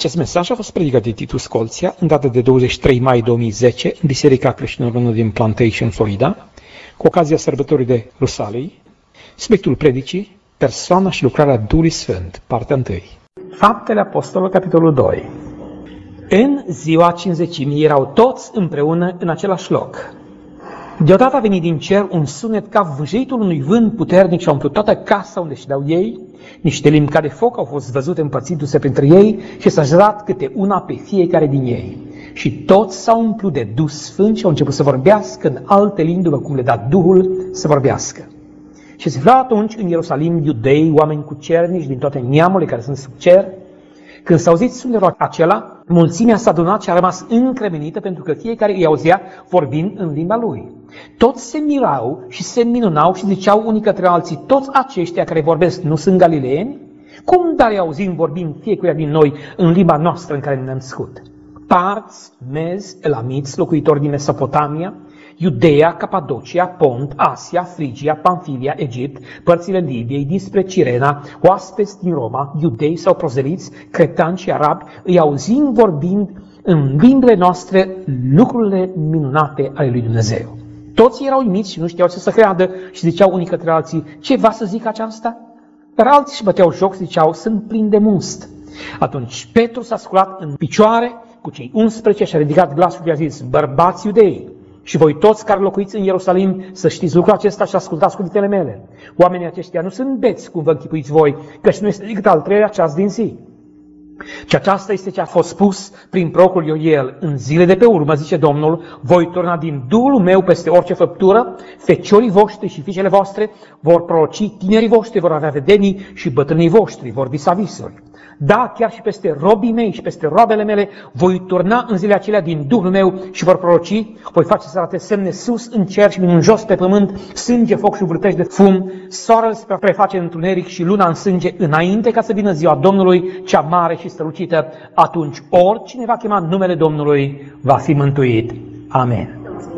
Acest mesaj a fost predicat de Titus Colția în data de 23 mai 2010 în Biserica Creștină din Plantation, Florida, cu ocazia sărbătorii de Rusalii. Subiectul predicii, persoana și lucrarea Duhului Sfânt, partea 1. Faptele Apostolilor, capitolul 2. În ziua Cincizecimii erau toți împreună în același loc. Deodată a venit din cer un sunet ca vâjitul unui vânt puternic și a umplut toată casa unde ședeau ei. Niște limbi ca de foc au fost văzute împărțindu-se printre ei și s-a jurat câte una pe fiecare din ei. Și toți s-au umplut de Duh Sfânt și au început să vorbească în alte limbi, după cum le da Duhul să vorbească. Și se aflau atunci în Ierusalim iudei, oameni cucernici din toate neamurile care sunt sub cer. Când s-a auzit sunetul acela, mulțimea s-a adunat și a rămas încremenită, pentru că fiecare îi auzea vorbind în limba lui. Toți se mirau și se minunau și ziceau unii către alții: toți aceștia care vorbesc nu sunt galileeni? Cum dar îi auzim vorbind fiecare din noi în limba noastră în care ne-am născut? Parți, mezi, elamiți, locuitori din Mesopotamia, Iudeea, Capadocia, Pont, Asia, Frigia, Pamfilia, Egipt, părțile Libiei, dinspre Cirena, oaspeți din Roma, iudei sau prozeliți, cretani și arabi, îi auzim vorbind în limbile noastre lucrurile minunate ale lui Dumnezeu. Toți erau uimiți și nu știau ce să creadă și ziceau unii către alții: ce va să zic aceasta? Dar alții își băteau joc, ziceau: sunt plini de must. Atunci Petru s-a sculat în picioare cu cei 11 și a ridicat glasul și a zis: bărbați iudei, și voi toți care locuiți în Ierusalim, să știți lucrul acesta și ascultați cuvintele mele. Oamenii aceștia nu sunt beți, cum vă închipuiți voi, căci nu este decât al treilea ceas din zi. Și aceasta este ce a fost spus prin prorocul Ioel: în zile de pe urmă, zice Domnul, voi turna din Duhul meu peste orice făptură, feciorii voștri și fiicele voastre vor proroci, tinerii voștri vor avea vedenii și bătrânii voștri vor visa visuri. Da, chiar și peste robii mei și peste roabele mele voi turna în zilele acelea din Duhul meu și vor proroci, voi face să arate semne sus în cer și minuni jos pe pământ, sânge, foc și vârtești de fum, soarele se va preface în întuneric și luna în sânge, înainte ca să vină ziua Domnului, cea mare și strălucită. Atunci oricine va chema numele Domnului va fi mântuit. Amen.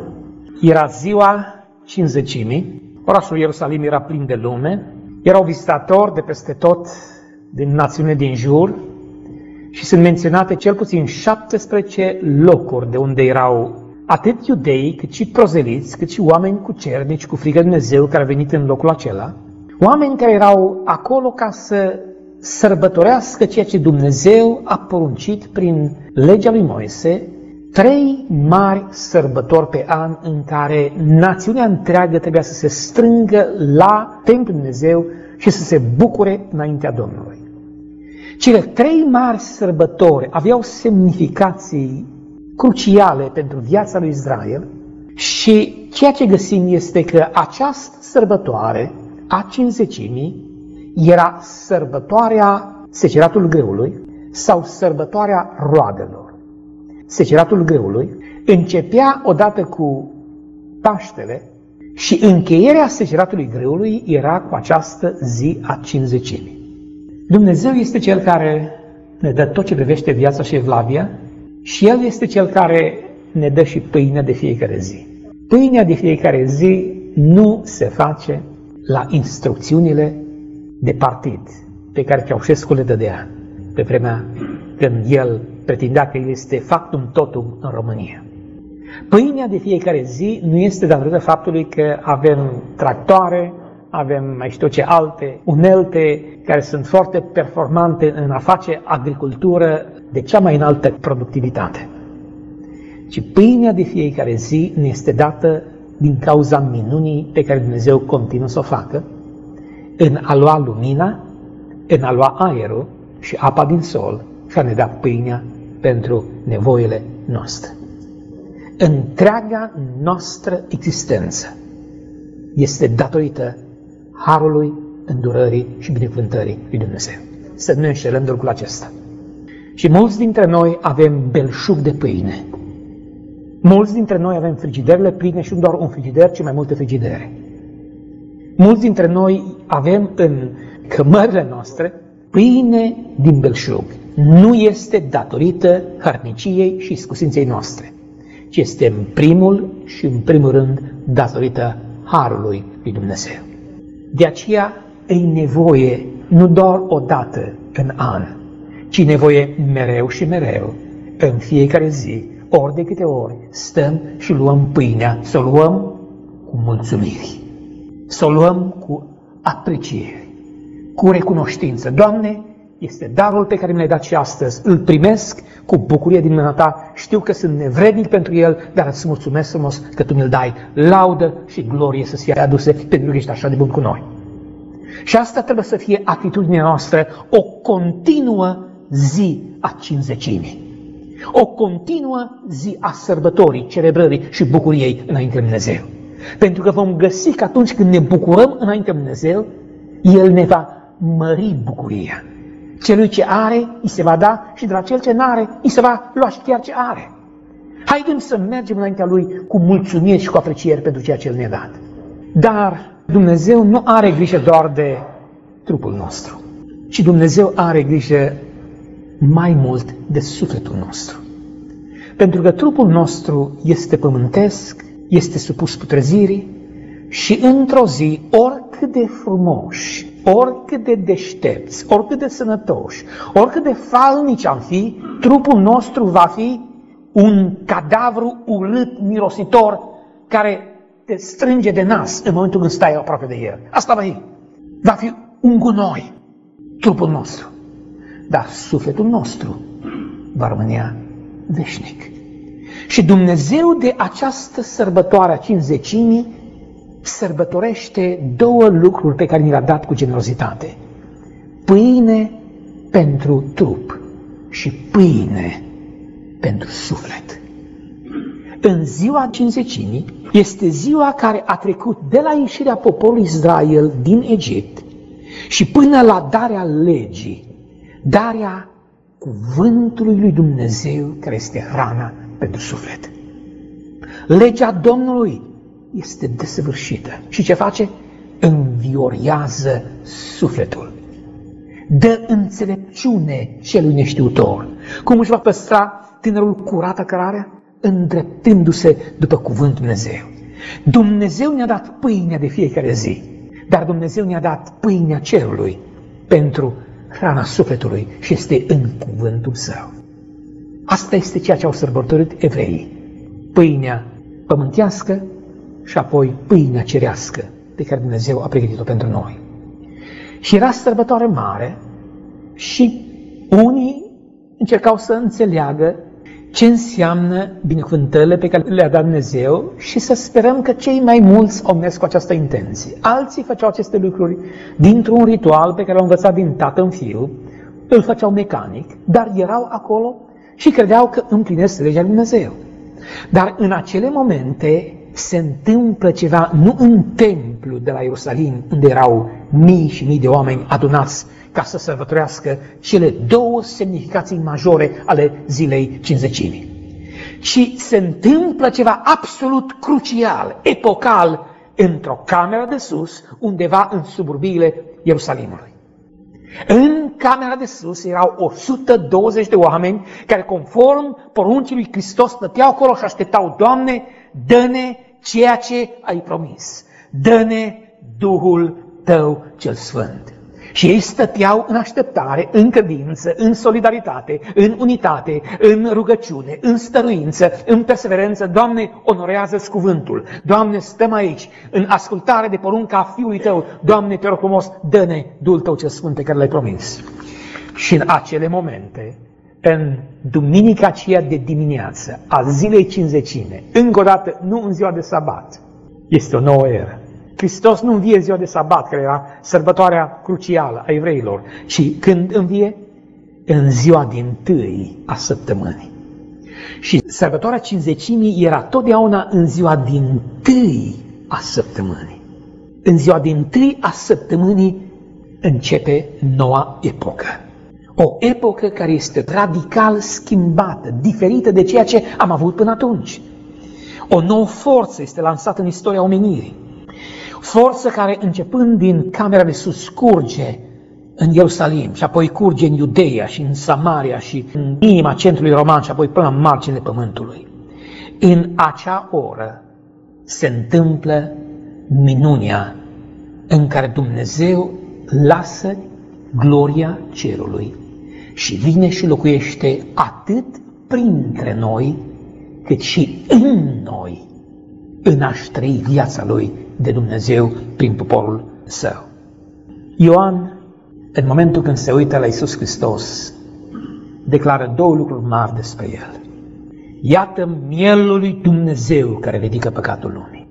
Era ziua Cincizecimii, orașul Ierusalim era plin de lume, erau vizitatori de peste tot, din națiune din jur, și sunt menționate cel puțin 17 locuri de unde erau atât iudei, cât și prozeliți, cât și oameni cucernici cu frică de Dumnezeu care au venit în locul acela, oameni care erau acolo ca să sărbătorească ceea ce Dumnezeu a poruncit prin legea lui Moise, 3 mari sărbători pe an în care națiunea întreagă trebuia să se strângă la templul Dumnezeu și să se bucure înaintea Domnului. Cele 3 mari sărbători aveau semnificații cruciale pentru viața lui Israel și ceea ce găsim este că această sărbătoare a Cincizecimii era sărbătoarea seceratul grâului sau sărbătoarea roadelor. Seceratul grâului începea odată cu Paștele și încheierea seceratului grâului era cu această zi a Cincizecimii. Dumnezeu este Cel care ne dă tot ce privește viața și evlavia și El este Cel care ne dă și pâinea de fiecare zi. Pâinea de fiecare zi nu se face la instrucțiunile de partid pe care Ceaușescu le dădea pe vremea când el pretindea că el este factum totum în România. Pâinea de fiecare zi nu este datorită faptului că avem tractoare, avem mai știu ce alte unelte care sunt foarte performante în a face agricultură de cea mai înaltă productivitate. Ci pâinea de fiecare zi ne este dată din cauza minunii pe care Dumnezeu continuă să o facă în a lua lumina, în a lua aerul și apa din sol și a ne da pâinea pentru nevoile noastre. Întreaga noastră existență este datorită harului, îndurării și binecuvântării lui Dumnezeu. Să nu ne înșelăm de lucrul acesta. Și mulți dintre noi avem belșug de pâine. Mulți dintre noi avem frigiderele pline și nu doar un frigider, ci mai multe frigidere. Mulți dintre noi avem în cămările noastre pâine din belșug. Nu este datorită hărniciei și scusinței noastre, ci este în primul și în primul rând datorită harului lui Dumnezeu. De aceea e nevoie nu doar o dată în an, ci nevoie mereu și mereu, în fiecare zi, ori de câte ori, stăm și luăm pâinea, să o luăm cu mulțumiri, să o luăm cu apreciere, cu recunoștință. Doamne, este darul pe care mi l-ai dat și astăzi, îl primesc cu bucurie din mâna Ta, știu că sunt nevrednic pentru el, dar îți mulțumesc frumos că Tu mi-l dai. Laudă și glorie să fie aduse pentru că ești așa de bun cu noi. Și asta trebuie să fie atitudinea noastră, o continuă zi a Cincizecimii, o continuă zi a sărbătorii, celebrării și bucuriei înainte de Dumnezeu. Pentru că vom găsi că atunci când ne bucurăm înainte de Dumnezeu, El ne va mări bucuria. Celui ce are, îi se va da, și de la cel ce n-are, îi se va lua și chiar ce are. Haideți să mergem înaintea Lui cu mulțumiri și cu apreciere pentru ceea ce El ne-a dat. Dar Dumnezeu nu are grijă doar de trupul nostru, ci Dumnezeu are grijă mai mult de sufletul nostru. Pentru că trupul nostru este pământesc, este supus putrezirii și într-o zi, oricât de frumoși, oricât de deștepți, oricât de sănătoși, oricât de falnici am fi, trupul nostru va fi un cadavru urât, mirositor, care te strânge de nas în momentul când stai aproape de el. Asta va fi. Va fi un gunoi, trupul nostru. Dar sufletul nostru va rămâne veșnic. Și Dumnezeu de această sărbătoare a Cincizecimii sărbătorește două lucruri pe care ni le-a dat cu generozitate. Pâine pentru trup și pâine pentru suflet. În ziua Cincizecimii este ziua care a trecut de la ieșirea poporului Israel din Egipt și până la darea legii, darea cuvântului lui Dumnezeu, care este hrana pentru suflet. Legea Domnului este desăvârșită. Și ce face? Înviorează sufletul. Dă înțelepciune celui neștiutor. Cum își va păstra tânărul curată cărarea? Îndreptându-se după cuvântul Dumnezeu. Dumnezeu ne-a dat pâinea de fiecare zi, dar Dumnezeu ne-a dat pâinea cerului pentru hrana sufletului și este în cuvântul Său. Asta este ceea ce au sărbătorit evreii. Pâinea pământească și apoi pâinea cerească pe care Dumnezeu a pregătit-o pentru noi. Și era sărbătoare mare și unii încercau să înțeleagă ce înseamnă binecuvântările pe care le-a dat Dumnezeu și să sperăm că cei mai mulți au mers cu această intenție. Alții făceau aceste lucruri dintr-un ritual pe care l-au învățat din tată în fiu, îl făceau mecanic, dar erau acolo și credeau că împlinesc legea lui Dumnezeu. Dar în acele momente se întâmplă ceva, nu în templu de la Ierusalim, unde erau mii și mii de oameni adunați ca să sărbătorească cele două semnificații majore ale zilei Cincizecimii, ci se întâmplă ceva absolut crucial, epocal, într-o cameră de sus, undeva în suburbiile Ierusalimului. În camera de sus erau 120 de oameni care, conform poruncii lui Hristos, stăteau acolo și așteptau: Doamne, dă-ne ceea ce ai promis, dă-ne Duhul Tău cel Sfânt. Și ei stăteau în așteptare, în credință, în solidaritate, în unitate, în rugăciune, în stăruință, în perseverență. Doamne, onorează-ți cuvântul. Doamne, stăm aici, în ascultare de porunca Fiului Tău. Doamne, te rog frumos, dă-ne Duhul Tău cel Sfânt pe care l-ai promis. Și în acele momente, în duminica aceea de dimineață, a zilei Cincizecime, încă o dată, nu în ziua de sabat, este o nouă eră. Hristos nu învie ziua de sabat, care era sărbătoarea crucială a evreilor, ci când învie? În ziua dintâi a săptămânii. Și sărbătoarea Cincizecimii era totdeauna în ziua dintâi a săptămânii. În ziua dintâi a săptămânii începe noua epocă. O epocă care este radical schimbată, diferită de ceea ce am avut până atunci. O nouă forță este lansată în istoria omenirii. Forță care, începând din camera de sus, curge în Ierusalim și apoi curge în Iudeia și în Samaria și în inima centrului roman și apoi până la marginile pământului. În acea oră se întâmplă minunea în care Dumnezeu lasă gloria cerului și vine și locuiește atât printre noi, cât și în noi, în a-și trăi viața Lui de Dumnezeu prin poporul Său. Ioan, în momentul când se uită la Iisus Hristos, declară două lucruri mari despre El. Iată mielul lui Dumnezeu care ridică păcatul lumii.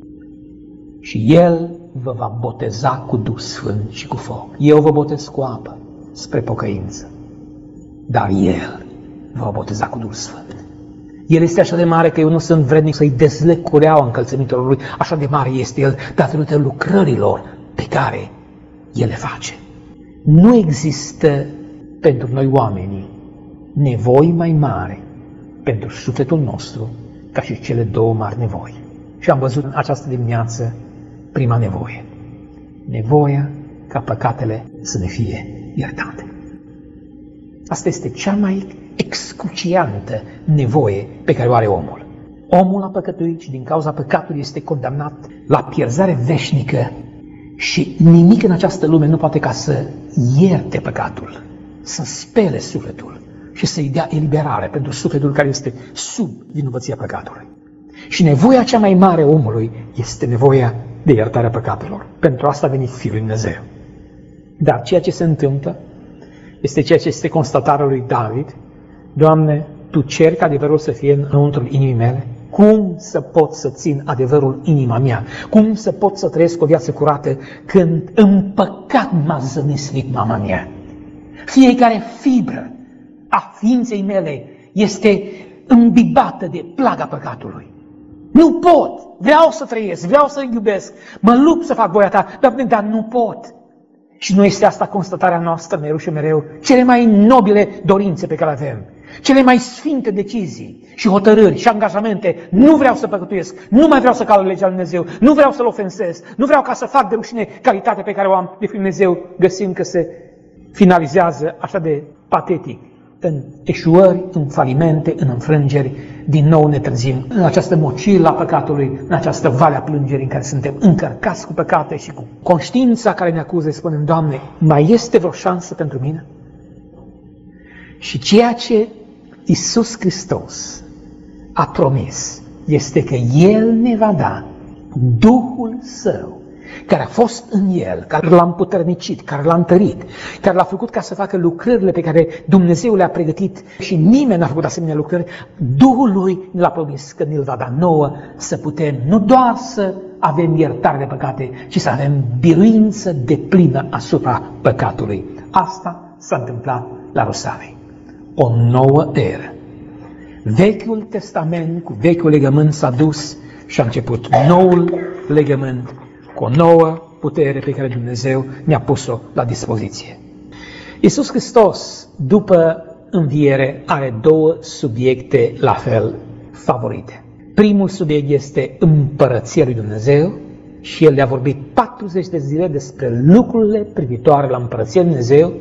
Și El vă va boteza cu Duh Sfânt și cu foc. Eu vă botez cu apă spre pocăință, dar El vă va boteza cu Duh Sfânt. El este așa de mare că eu nu sunt vrednic să-i dezleg cureaua încălțămintelor Lui. Așa de mare este El datorită lucrărilor pe care El le face. Nu există pentru noi oamenii nevoi mai mari pentru sufletul nostru ca și cele două mari nevoi. Și am văzut în această dimineață prima nevoie. Nevoia ca păcatele să ne fie iertate. Asta este cea mai excruciantă nevoie pe care o are omul. Omul a păcătuit și din cauza păcatului este condamnat la pierzare veșnică și nimic în această lume nu poate ca să ierte păcatul, să spele sufletul și să-i dea eliberare pentru sufletul care este sub vinovăția păcatului. Și nevoia cea mai mare a omului este nevoia de iertarea păcatelor. Pentru asta a venit Fiul lui Dumnezeu. Dar ceea ce se întâmplă este ceea ce este constatarea lui David. Doamne, Tu ceri ca adevărul să fie înăuntrul inimii mele? Cum să pot să țin adevărul în inima mea? Cum să pot să trăiesc o viață curată când în păcat m-a zămislit mama mea? Fiecare fibră a ființei mele este îmbibată de plaga păcatului. Nu pot! Vreau să trăiesc, vreau să iubesc, mă lupt să fac voia Ta, dar nu pot. Și nu este asta constatarea noastră mereu și mereu? Cele mai nobile dorințe pe care le avem, cele mai sfinte decizii și hotărâri și angajamente. Nu vreau să păcătuiesc, nu mai vreau să calc legea lui Dumnezeu, nu vreau să-L ofensez, nu vreau ca să fac de rușine calitatea pe care o am de Fiul Dumnezeu. Găsim că se finalizează așa de patetic, în eșuări, în falimente, în înfrângeri. Din nou ne trezim în această mocilă a păcatului, în această vale a plângerii în care suntem încărcați cu păcate și cu conștiința care ne acuză. Spunem, Doamne, mai este vreo șansă pentru mine? Și ceea ce Iisus Hristos a promis este că El ne va da Duhul Său, care a fost în El, care L-a împuternicit, care L-a întărit, care L-a făcut ca să facă lucrările pe care Dumnezeu le-a pregătit și nimeni n-a făcut asemenea lucrări. Duhul Lui ne l-a promis că ne-L va da nouă să putem nu doar să avem iertare de păcate, ci să avem biruință deplină asupra păcatului. Asta s-a întâmplat la Rusalii. O nouă eră. Vechiul Testament cu vechiul legământ s-a dus și a început noul legământ cu o nouă putere pe care Dumnezeu ne-a pus-o la dispoziție. Iisus Hristos, după înviere, are două subiecte la fel favorite. Primul subiect este împărăția lui Dumnezeu și El le-a vorbit 40 de zile despre lucrurile privitoare la împărăția lui Dumnezeu.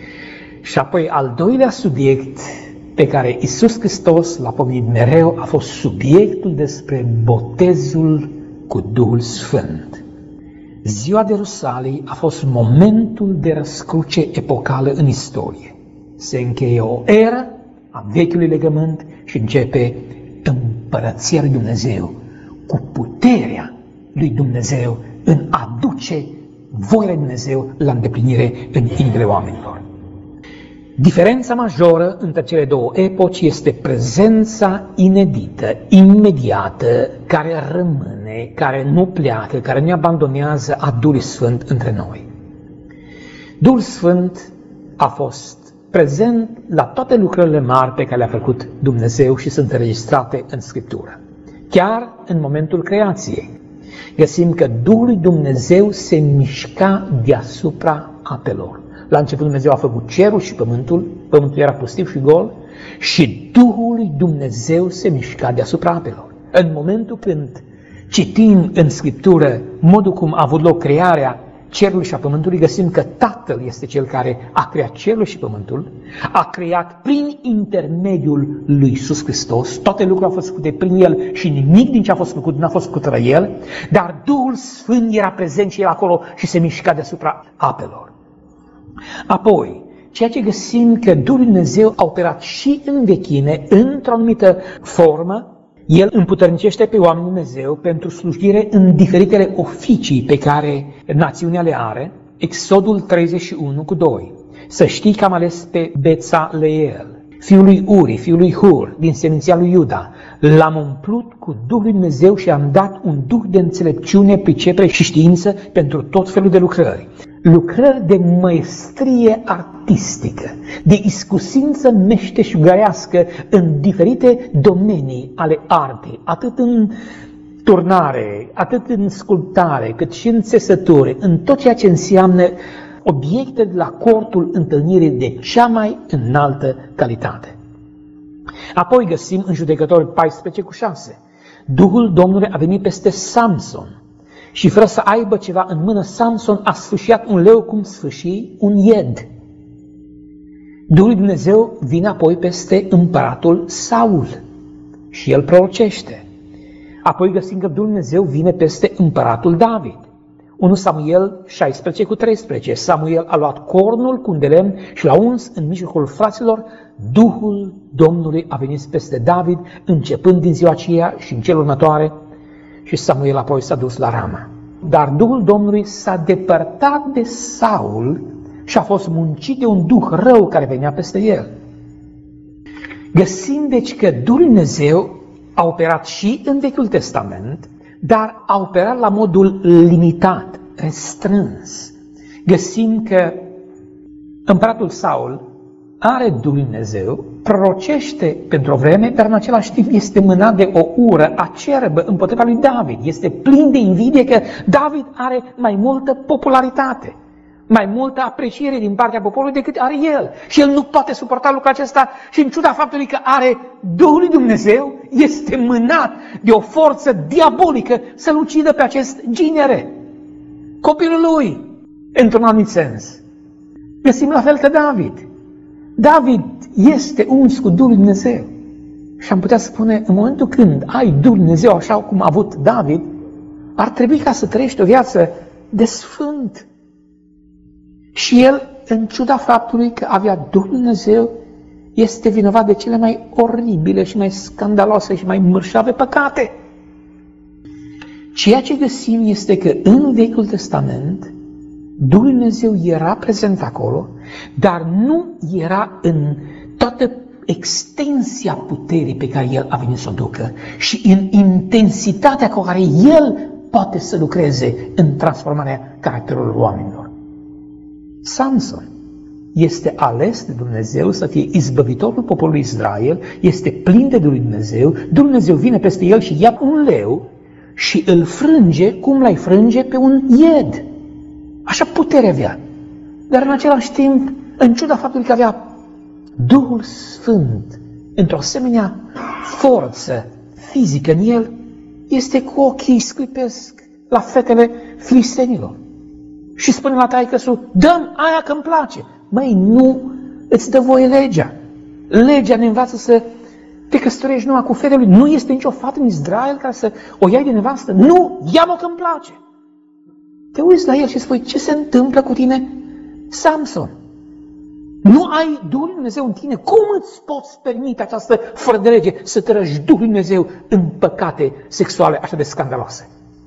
Și apoi al doilea subiect pe care Iisus Hristos l-a pomenit mereu a fost subiectul despre botezul cu Duhul Sfânt. Ziua de Rusalii a fost momentul de răscruce epocală în istorie. Se încheie o eră a vechiului legământ și începe împărăția lui Dumnezeu cu puterea lui Dumnezeu în a duce voia lui Dumnezeu la îndeplinire în inimile oamenilor. Diferența majoră între cele două epoci este prezența inedită, imediată, care rămâne, care nu pleacă, care nu abandonează a Duhului Sfânt între noi. Duhul Sfânt a fost prezent la toate lucrările mari pe care le-a făcut Dumnezeu și sunt înregistrate în Scriptură. Chiar în momentul creației găsim că Duhul lui Dumnezeu se mișca deasupra apelor. La început Dumnezeu a făcut cerul și pământul era pustiu și gol și Duhul lui Dumnezeu se mișca deasupra apelor. În momentul când citim în Scriptură modul cum a avut loc crearea cerului și a pământului, găsim că Tatăl este Cel care a creat cerul și pământul, a creat prin intermediul lui Iisus Hristos, toate lucrurile au fost făcute prin El și nimic din ce a fost făcut n-a fost făcut fără El, dar Duhul Sfânt era prezent și El acolo și se mișca deasupra apelor. Apoi, ceea ce găsim că Duhul lui Dumnezeu a operat și în vechime, într-o anumită formă, El împuternicește pe oamenii Dumnezeu pentru slujire în diferitele oficii pe care națiunea le are. Exodul 31:2. Să știi că am ales pe Bețaleel, fiul lui Uri, fiul lui Hur, din seminția lui Iuda. L-am umplut cu Duhul lui Dumnezeu și am dat un duh de înțelepciune, pricepere și știință pentru tot felul de lucrări. Lucrări de măestrie artistică, de iscusință meșteșugărească în diferite domenii ale artei, atât în turnare, atât în sculptare, cât și în țesături, în tot ceea ce înseamnă obiecte de la cortul întâlnirii de cea mai înaltă calitate. Apoi găsim în Judecători 14:6. Duhul Domnului a venit peste Samson și fără să aibă ceva în mână, Samson a sfâșiat un leu cum sfâși un ied. Duhul lui Dumnezeu vine apoi peste împăratul Saul și el prorocește. Apoi găsim că Duhul Dumnezeu vine peste împăratul David. 1 Samuel 16:13. Samuel a luat cornul cu un de lemn și l-a uns în mijlocul fraților. Duhul Domnului a venit peste David, începând din ziua aceea și în cel următoare, și Samuel apoi s-a dus la Rama. Dar Duhul Domnului s-a depărtat de Saul și a fost muncit de un duh rău care venea peste el. Găsim deci că Duhul Dumnezeu a operat și în Vechiul Testament, dar a operat la modul limitat, restrâns. Găsim că împăratul Saul are Duhul lui Dumnezeu, prorocește pentru o vreme, dar în același timp este mânat de o ură acerbă împotriva lui David. Este plin de invidie că David are mai multă popularitate, mai multă apreciere din partea poporului decât are el. Și el nu poate suporta lucrul acesta și în ciuda faptului că are Duhul lui Dumnezeu, este mânat de o forță diabolică să-l ucidă pe acest ginere, copilul lui, într-un anumit sens. Găsim la fel că David. David este uns cu Duhul lui Dumnezeu. Și am putea spune, în momentul când ai Duhul lui Dumnezeu așa cum a avut David, ar trebui ca să trăiești o viață de sfânt. Și el, în ciuda faptului că avea Duhul lui Dumnezeu, este vinovat de cele mai oribile și mai scandaloase și mai mărșave păcate. Ceea ce găsim este că în Vechiul Testament Duhul lui Dumnezeu era prezent acolo, dar nu era în toată extensia puterii pe care El a venit să o ducă și în intensitatea cu care El poate să lucreze în transformarea caracterului oamenilor. Samson este ales de Dumnezeu să fie izbăvitorul poporului Israel, este plin de Duhul lui Dumnezeu, Duhul Dumnezeu vine peste el și ia un leu și îl frânge cum l-ai frânge pe un ied. Așa putere avea. Dar în același timp, în ciuda faptului că avea Duhul Sfânt într-o asemenea forță fizică în el, este cu ochii scuipesc la fetele filistenilor. Și spune la taică-su, dă-mi aia că-mi place. Măi, nu îți dă voie legea. Legea ne învață să te căsătorești numai cu fetele lui. Nu este nicio fată în Israel care să o iei de nevastă. Nu, ia-mă că-mi place. Te uiți la el și spui, ce se întâmplă cu tine, Samson? Nu ai Duhul lui Dumnezeu în tine? Cum îți poți permite această fără de lege să trăgi Duhul lui Dumnezeu în păcate sexuale așa de scandaloase?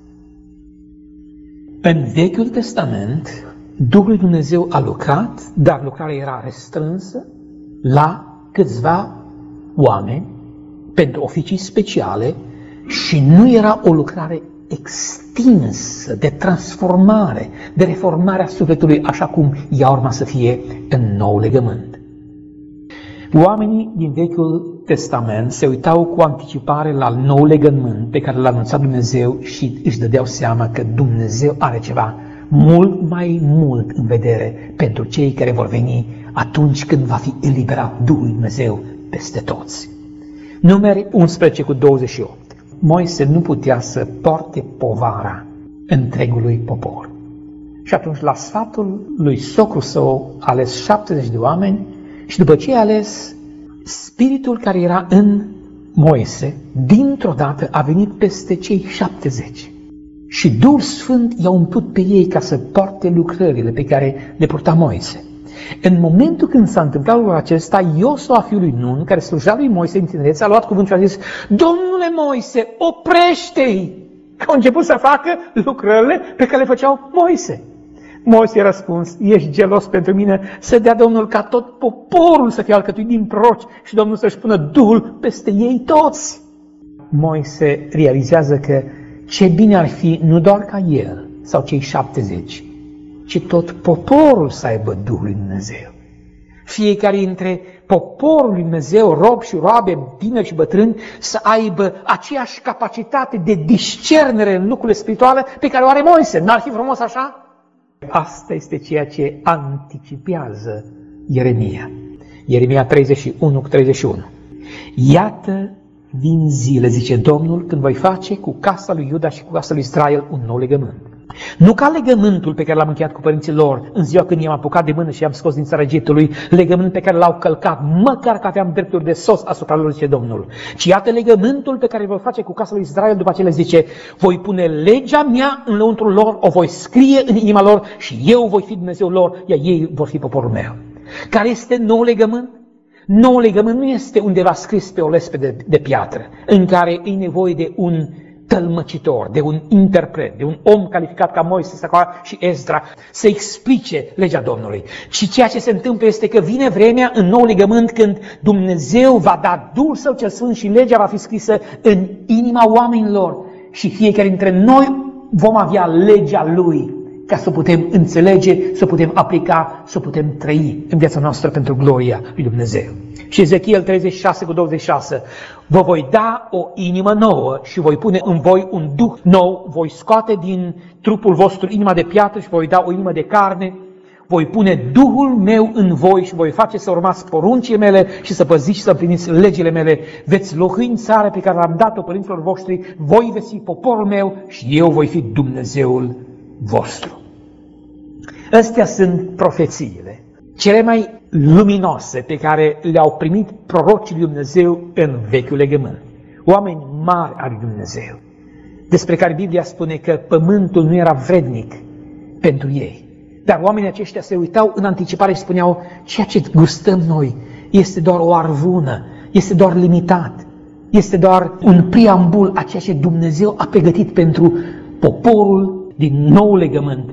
În Vechiul Testament, Duhul lui Dumnezeu a lucrat, dar lucrarea era restrânsă la câțiva oameni pentru oficii speciale și nu era o lucrare extinsă de transformare, de reformare a sufletului, așa cum ea urma să fie în nou legământ. Oamenii din Vechiul Testament se uitau cu anticipare la nou legământ pe care l-a anunțat Dumnezeu și își dădeau seama că Dumnezeu are ceva mult mai mult în vedere pentru cei care vor veni atunci când va fi eliberat Duhul lui Dumnezeu peste toți. Numeri 11:28. Moise nu putea să poarte povara întregului popor. Și atunci, la sfatul lui socru său, a ales 70 de oameni și după ce a ales, spiritul care era în Moise, dintr-o dată a venit peste cei 70. Și Duhul Sfânt i-a umplut pe ei ca să poarte lucrările pe care le purta Moise. În momentul când s-a întâmplat lucrul acesta, Iosua, fiul Nun, care slujea lui Moise în tinerețe, a luat cuvântul și a zis: Domnule Moise, oprește-i! Că au început să facă lucrările pe care le făceau Moise. Moise a răspuns: ești gelos pentru mine, să dea Domnul ca tot poporul să fie alcătuit din proroci și Domnul să-și pună Duhul peste ei toți. Moise realizează că ce bine ar fi nu doar ca el sau cei 70, ci tot poporul să aibă Duhul lui Dumnezeu. Fiecare dintre poporul lui Dumnezeu, rob și roabe, tineri și bătrâni, să aibă aceeași capacitate de discernere în lucrurile spirituale pe care o are Moise. N-ar fi frumos așa? Asta este ceea ce anticipează Ieremia. Ieremia 31:31. Iată, vin zile, zice Domnul, când voi face cu casa lui Iuda și cu casa lui Israel un nou legământ. Nu ca legământul pe care l-am încheiat cu părinții lor în ziua când i-am apucat de mână și i-am scos din țara Egiptului, legământ pe care l-au călcat, măcar că aveam drepturi de sos asupra lor, zice Domnul. Ci iată legământul pe care îl voi face cu casa lui Israel, după aceea le zice: voi pune legea mea în lăuntrul lor, o voi scrie în inima lor și eu voi fi Dumnezeul lor, iar ei vor fi poporul meu. Care este nou legământ? Nou legământ nu este undeva scris pe o lespede de piatră, în care e nevoie de un tălmăcitor, de un interpret, de un om calificat ca Moise, Sacoa și Ezra să explice legea Domnului. Și ceea ce se întâmplă este că vine vremea în nou legământ când Dumnezeu va da Duhul Său cel Sfânt și legea va fi scrisă în inima oamenilor și fiecare dintre noi vom avea legea Lui ca să o putem înțelege, să o putem aplica, să o putem trăi în viața noastră pentru gloria lui Dumnezeu. Și Ezechiel 36:26, vă voi da o inimă nouă și voi pune în voi un duh nou, voi scoate din trupul vostru inima de piatră și voi da o inimă de carne, voi pune Duhul meu în voi și voi face să urmați poruncile mele și să păziți și să împliniți legile mele. Veți locui în țara pe care l-am dat-o părinților voștri, voi veți fi poporul meu și eu voi fi Dumnezeul vostru. Astea sunt profețiile cele mai luminoase pe care le-au primit prorocii lui Dumnezeu în Vechiul Legământ. Oameni mari ai lui Dumnezeu, despre care Biblia spune că pământul nu era vrednic pentru ei. Dar oamenii aceștia se uitau în anticipare și spuneau: ceea ce gustăm noi este doar o arvună, este doar limitat, este doar un preambul a ceea ce Dumnezeu a pregătit pentru poporul din nou legământ.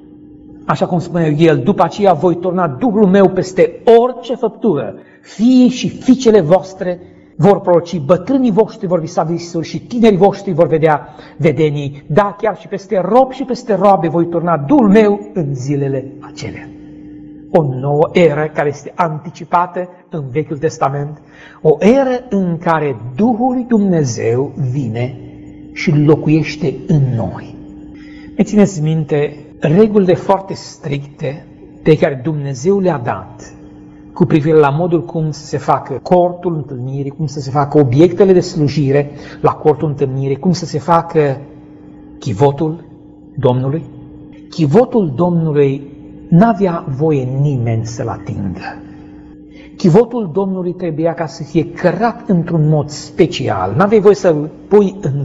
Așa cum spunea el, după aceea voi turna Duhul meu peste orice făptură. Fiii și fiicele voastre vor proroci, bătrânii voștri vor visa visuri și tinerii voștri vor vedea vedenii. Da, chiar și peste robi și peste roabe voi turna Duhul meu în zilele acelea. O nouă eră care este anticipată în Vechiul Testament, o eră în care Duhul lui Dumnezeu vine și locuiește în noi. Ne țineți minte regulile foarte stricte pe care Dumnezeu le-a dat cu privire la modul cum să se facă cortul întâlnirii, cum să se facă obiectele de slujire la cortul întâlnirii, cum să se facă chivotul Domnului. Chivotul Domnului n-avea voie nimeni să-l atingă. Chivotul Domnului trebuia ca să fie cărat într-un mod special. N-aveai voie să-l pui în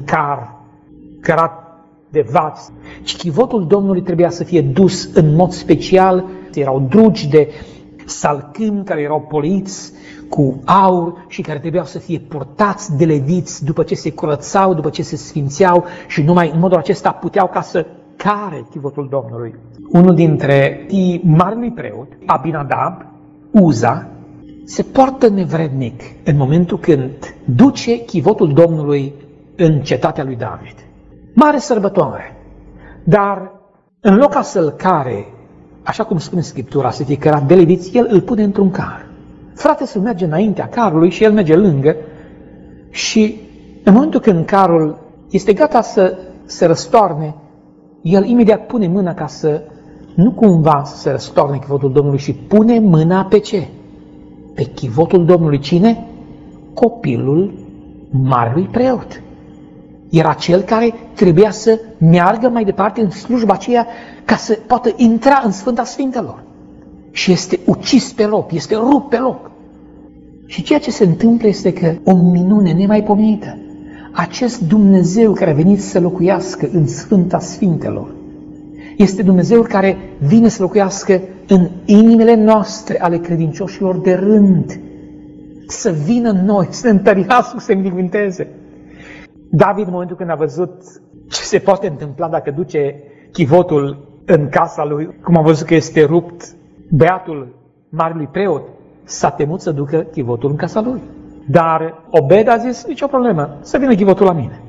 cărat de vați, ci chivotul Domnului trebuia să fie dus în mod special. Erau drugi de salcâm care erau poliți cu aur și care trebuiau să fie purtați de leviți după ce se curățau, după ce se sfințeau și numai în modul acesta puteau ca să care chivotul Domnului. Unul dintre marelui preot, Abinadab, Uza, se poartă nevrednic în momentul când duce chivotul Domnului în cetatea lui David. Mare sărbătoare, dar în loc ca să-l care, așa cum spune Scriptura, să fie cărat de leviți, el îl pune într-un car. Frate să merge înaintea carului și el merge lângă și în momentul când carul este gata să se răstoarne, el imediat pune mâna ca să nu cumva să se răstoarne chivotul Domnului și pune mâna pe ce? Pe chivotul Domnului. Cine? Copilul marelui preot. Era cel care trebuia să meargă mai departe în slujba aceea ca să poată intra în Sfânta Sfintelor. Și este ucis pe loc, este rupt pe loc. Și ceea ce se întâmplă este că o minune nemaipomenită. Acest Dumnezeu care a venit să locuiască în Sfânta Sfintelor este Dumnezeul care vine să locuiască în inimile noastre ale credincioșilor de rând, să vină în noi, să ne întărească, să ne binecuvânteze. David, în momentul când a văzut ce se poate întâmpla dacă duce chivotul în casa lui, cum a văzut că este rupt beatul marelui preot, s-a temut să ducă chivotul în casa lui. Dar Obed a zis, nicio problemă, să vină chivotul la mine.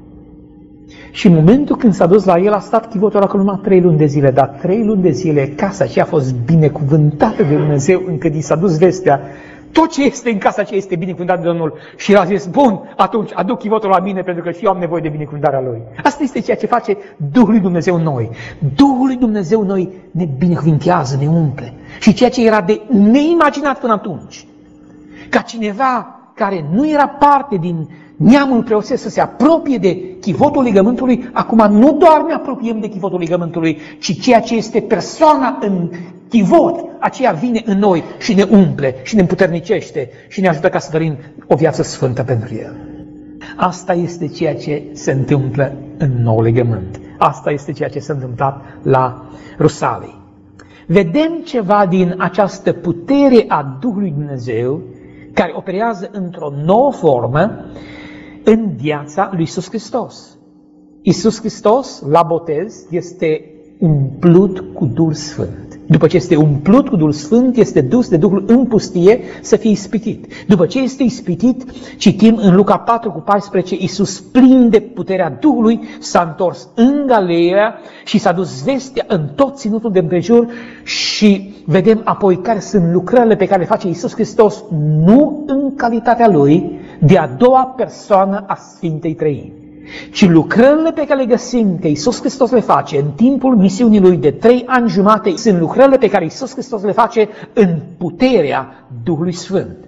Și în momentul când s-a dus la el, a stat chivotul acolo numai 3 luni de zile, dar 3 luni de zile casa aceea a fost binecuvântată de Dumnezeu, încât i s-a dus vestea, tot ce este în casa aceea este binecuvântat de Domnul. Și el a zis, bun, atunci aduc chivotul la mine, pentru că și eu am nevoie de binecuvântarea lui. Asta este ceea ce face Duhul lui Dumnezeu în noi. Duhul lui Dumnezeu în noi ne binecuvintează, ne umple. Și ceea ce era de neimaginat până atunci, ca cineva care nu era parte din neamul preosesc să se apropie de chivotul legământului, acum nu doar ne apropiem de chivotul legământului, ci ceea ce este persoana în chivot, aceea vine în noi și ne umple și ne împuternicește și ne ajută ca să trăim o viață sfântă pentru El. Asta este ceea ce se întâmplă în nou legământ. Asta este ceea ce s-a întâmplat la Rusalii. Vedem ceva din această putere a Duhului Dumnezeu care operează într-o nouă formă în viața lui Iisus Hristos. Iisus Hristos, la botez, este umplut cu Duhul Sfânt. După ce este umplut cu Duhul Sfânt, este dus de Duhul în pustie să fie ispitit. După ce este ispitit, citim în Luca 4:14, Iisus, plin de puterea Duhului, s-a întors în Galileea și s-a dus vestea în tot ținutul de împrejur și vedem apoi care sunt lucrările pe care le face Iisus Hristos, nu în calitatea Lui de a doua persoană a Sfintei Trăimi, ci lucrările pe care le găsim că Iisus Hristos le face în timpul misiunii Lui de 3 ani jumate, sunt lucrările pe care Iisus Hristos le face în puterea Duhului Sfânt.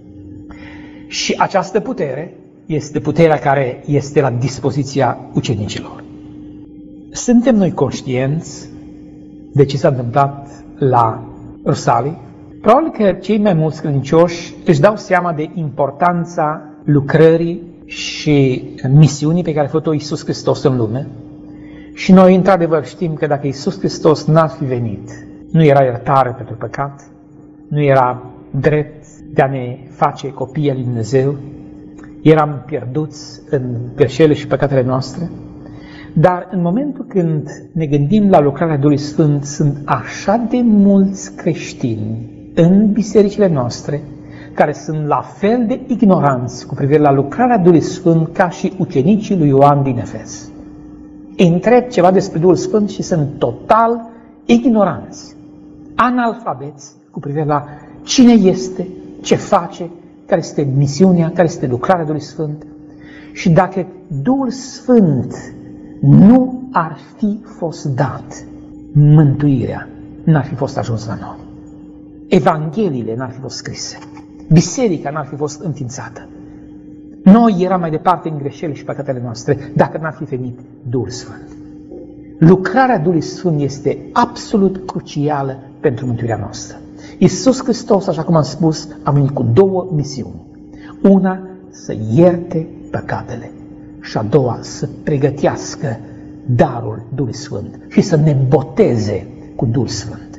Și această putere este puterea care este la dispoziția ucenicilor. Suntem noi conștienți de ce s-a întâmplat la Rusalii? Probabil că cei mai mulți credincioși își dau seama de importanța lucrării și misiunii pe care a făcut-o Iisus Hristos în lume. Și noi, într-adevăr, știm că dacă Iisus Hristos n-ar fi venit, nu era iertare pentru păcat, nu era drept de a ne face copii al lui Dumnezeu, eram pierduți în greșelile și păcatele noastre. Dar în momentul când ne gândim la lucrarea Duhului Sfânt, sunt așa de mulți creștini în bisericile noastre care sunt la fel de ignoranți cu privire la lucrarea Duhului Sfânt ca și ucenicii lui Ioan din Efes. Îi întreb ceva despre Duhul Sfânt și sunt total ignoranți, analfabeți cu privire la cine este, ce face, care este misiunea, care este lucrarea Duhului Sfânt. Și dacă Duhul Sfânt nu ar fi fost dat, mântuirea n-ar fi fost ajuns la noi. Evangheliile n-ar fi fost scrise. Biserica n-ar fi fost înființată. Noi eram mai departe în greșeli și păcatele noastre dacă n-ar fi venit Duhul Sfânt. Lucrarea Duhului Sfânt este absolut crucială pentru mântuirea noastră. Iisus Hristos, așa cum am spus, a venit cu 2 misiuni. Una, să ierte păcatele și a doua, să pregătească darul Duhului Sfânt și să ne boteze cu Duhul Sfânt.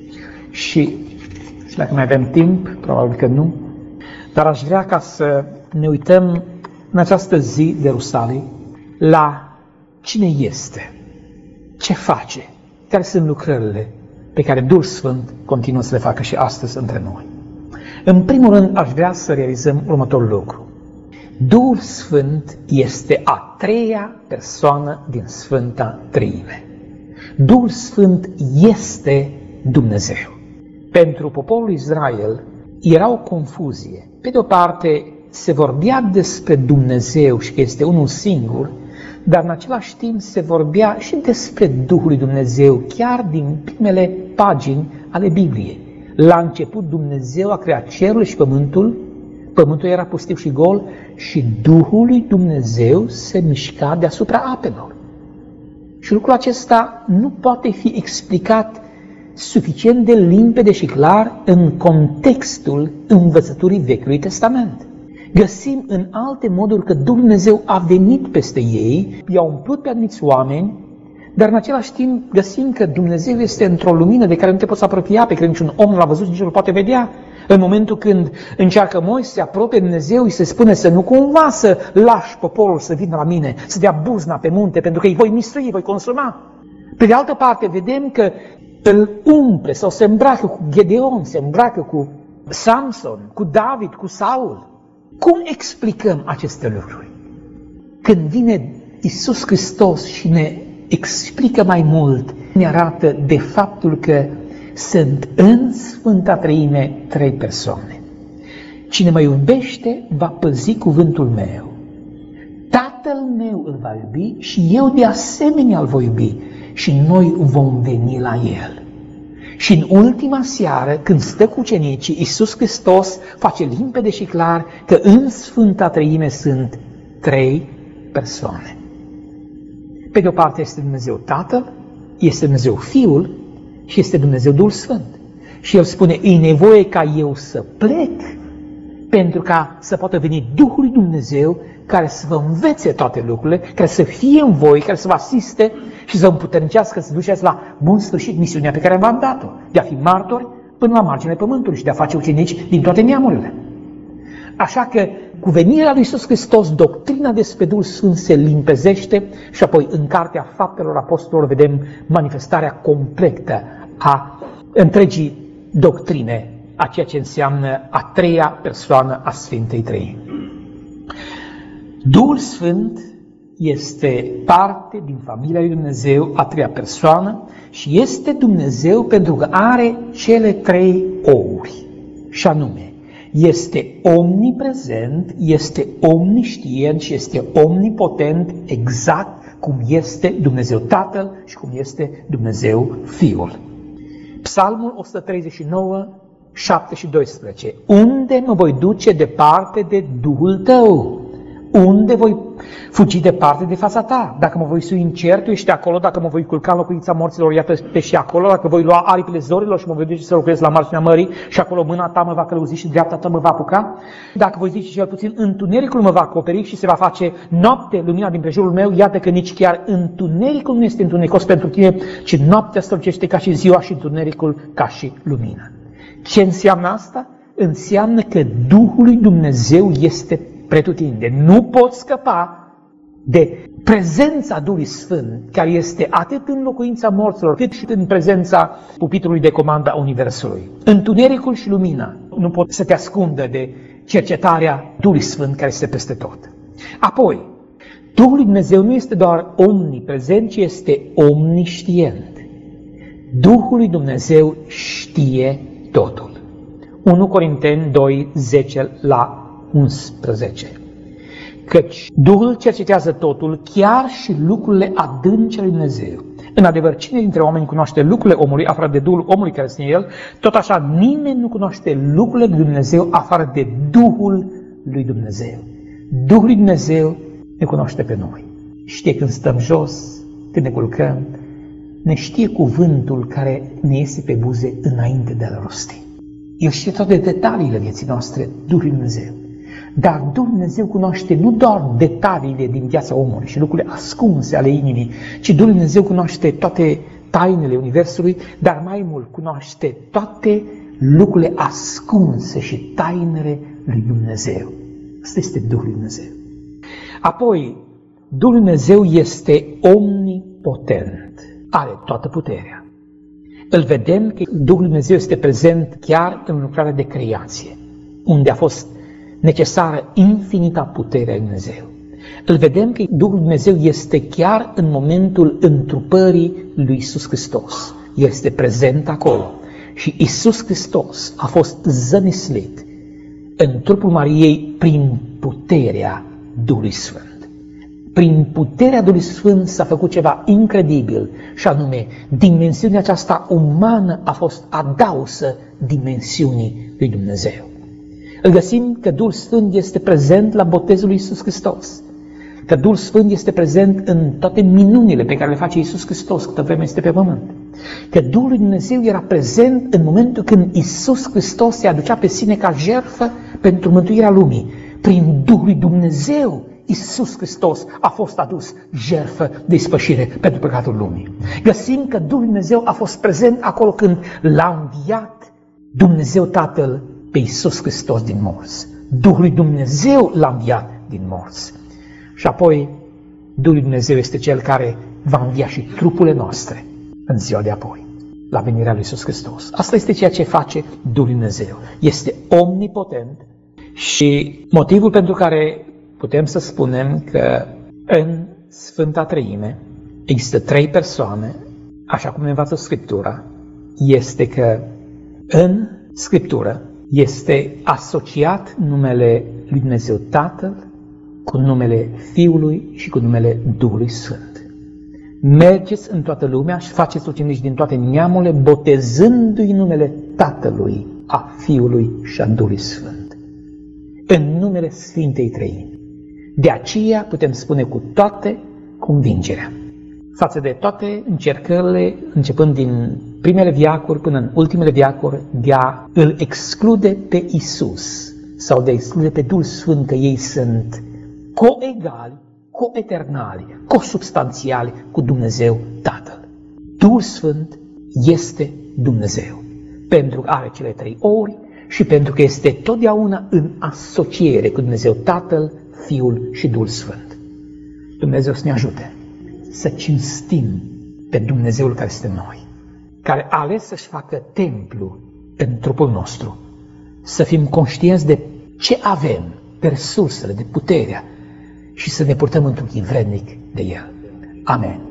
Și dacă mai avem timp, probabil că nu, dar aș vrea ca să ne uităm în această zi de Rusalii la cine este, ce face, care sunt lucrările pe care Duhul Sfânt continuă să le facă și astăzi între noi. În primul rând, aș vrea să realizăm următorul lucru. Duhul Sfânt este a 3-a persoană din Sfânta Treime. Duhul Sfânt este Dumnezeu. Pentru poporul Israel era o confuzie. Pe de o parte, se vorbea despre Dumnezeu și că este unul singur, dar în același timp se vorbea și despre Duhul lui Dumnezeu, chiar din primele pagini ale Bibliei. La început Dumnezeu a creat cerul și pământul, pământul era pustiu și gol și Duhul lui Dumnezeu se mișca deasupra apelor. Și lucrul acesta nu poate fi explicat suficient de limpede și clar în contextul învățăturii Vechiului Testament. Găsim în alte moduri că Dumnezeu a venit peste ei, i-a umplut pe anumiți oameni Dar în același timp găsim că Dumnezeu este într-o lumină de care nu te poți apropia, pe care niciun om nu l-a văzut, nici nu l poate vedea. În momentul când încearcă Moise să se apropie Dumnezeu, îi se spune să nu cumva să lași poporul să vină la mine, să dea buzna pe munte, pentru că îi voi mistrui, îi voi consuma. Pe de altă parte, vedem că îl umple sau se îmbracă cu Gedeon, se îmbracă cu Samson, cu David, cu Saul. Cum explicăm aceste lucruri? Când vine Iisus Hristos și ne explică mai mult, ne arată de faptul că sunt în Sfânta Treime 3 persoane. Cine mă iubește va păzi cuvântul meu. Tatăl meu îl va iubi și eu de asemenea îl voi iubi și noi vom veni la el. Și în ultima seară, când stă cu ucenicii, Iisus Hristos face limpede și clar că în Sfânta Treime sunt 3 persoane. Pe de o parte este Dumnezeu Tatăl, este Dumnezeu Fiul și este Dumnezeu Duhul Sfânt. Și El spune, e nevoie ca eu să plec pentru ca să poată veni Duhul lui Dumnezeu care să vă învețe toate lucrurile, care să fie în voi, care să vă asiste și să vă împuternicească să duceți la bun sfârșit misiunea pe care v-am dat-o, de a fi martori până la marginile pământului și de a face ucenici din toate neamurile. Așa că cu venirea lui Iisus Hristos, doctrina despre Duhul Sfânt se limpezește și apoi în Cartea Faptelor Apostolilor vedem manifestarea completă a întregii doctrine, a ceea ce înseamnă a treia persoană a Sfintei Treimi. Duhul Sfânt este parte din familia lui Dumnezeu, a treia persoană, și este Dumnezeu pentru că are cele 3 ouri, și anume, este omniprezent, este omniștient și este omnipotent, exact cum este Dumnezeu Tatăl și cum este Dumnezeu Fiul. Psalmul 139, 7 și 12. Unde mă voi duce departe de Duhul tău? Unde voi fugi departe de fața ta? Dacă mă voi sui în cer, tu ești acolo. Dacă mă voi culca în locuința morților, iată-te și acolo. Dacă voi lua aripile zorilor și mă voi duce să locuiesc la marginea mării, și acolo mâna ta mă va călăuzi și dreapta ta mă va apuca. Dacă voi zice cel puțin, întunericul mă va acoperi și se va face noapte lumina din prejurul meu, iată că nici chiar întunericul nu este întunecos pentru tine, ci noaptea strălucește ca și ziua și întunericul ca și lumina. Ce înseamnă asta? Înseamnă că Duhul lui Dumnezeu este pretutindeni. Nu poți scăpa de prezența Duhului Sfânt, care este atât în locuința morților, cât și în prezența pupitrului de comandă a Universului. Întunericul și lumina nu pot să te ascundă de cercetarea Duhului Sfânt care este peste tot. Apoi, Duhul lui Dumnezeu nu este doar omniprezent, ci este omniștient. Duhul lui Dumnezeu știe totul. 1 Corinteni 2, 10 la 11. Căci Duhul cercetează totul, chiar și lucrurile adânci ale Dumnezeu. În adevăr, cine dintre oameni cunoaște lucrurile omului afară de Duhul omului care este în el? Tot așa, nimeni nu cunoaște lucrurile lui Dumnezeu afară de Duhul lui Dumnezeu. Duhul lui Dumnezeu ne cunoaște pe noi. Știe când stăm jos, când ne culcăm, ne știe cuvântul care ne iese pe buze înainte de a-l rosti. El știe toate detaliile vieții noastre, Duhul lui Dumnezeu. Dar Duhul Dumnezeu cunoaște nu doar detaliile din viața omului și lucrurile ascunse ale inimii, ci Duhul Dumnezeu cunoaște toate tainele Universului, dar mai mult cunoaște toate lucrurile ascunse și tainele lui Dumnezeu. Asta este Duhul lui Dumnezeu. Apoi, Duhul lui Dumnezeu este omnipotent, are toată puterea. Îl vedem că Duhul lui Dumnezeu este prezent chiar în lucrarea de creație, unde a fost necesară infinita putere a lui Dumnezeu. Îl vedem că Duhul lui Dumnezeu este chiar în momentul întrupării lui Iisus Hristos. El este prezent acolo. Și Iisus Hristos a fost zămislit în trupul Mariei prin puterea Duhului Sfânt. Prin puterea Duhului Sfânt s-a făcut ceva incredibil, și anume, dimensiunea aceasta umană a fost adausă dimensiunii lui Dumnezeu. Îl găsim că Duhul Sfânt este prezent la botezul lui Iisus Hristos, că Duhul Sfânt este prezent în toate minunile pe care le face Iisus Hristos câtă vreme este pe pământ, că Duhul lui Dumnezeu era prezent în momentul când Iisus Hristos se aducea pe sine ca jertfă pentru mântuirea lumii. Prin Duhul lui Dumnezeu Iisus Hristos a fost adus jertfă de ispășire pentru păcatul lumii. Găsim că Duhul Dumnezeu a fost prezent acolo când l-a înviat Dumnezeu Tatăl pe Iisus Hristos din morți. Duhul lui Dumnezeu l-a înviat din morți. Și apoi Duhul lui Dumnezeu este Cel care va învia și trupurile noastre în ziua de apoi, la venirea lui Iisus Hristos. Asta este ceea ce face Duhul lui Dumnezeu. Este omnipotent și motivul pentru care putem să spunem că în Sfânta Treime există 3 persoane, așa cum ne învață Scriptura, este că în Scriptură este asociat numele lui Dumnezeu Tatăl cu numele Fiului și cu numele Duhului Sfânt. Mergeți în toată lumea și faceți ucenici din toate neamurile, botezându-i numele Tatălui, a Fiului și a Duhului Sfânt, în numele Sfintei Treimi. De aceea putem spune cu toate convingerea, față de toate încercările, începând din primele veacuri până în ultimele veacuri, de a îl exclude pe Iisus sau de a exclude pe Duhul Sfânt, că ei sunt coegali, coeternali, consubstanțiali cu Dumnezeu Tatăl. Duhul Sfânt este Dumnezeu, pentru că are cele 3 ori și pentru că este totdeauna în asociere cu Dumnezeu Tatăl, Fiul și Duhul Sfânt. Dumnezeu să ne ajute să cinstim pe Dumnezeul care este în noi, care a ales să-și facă templu în trupul nostru, să fim conștienți de ce avem, de resursele, de puterea și să ne purtăm într-un chip vrednic de El. Amen.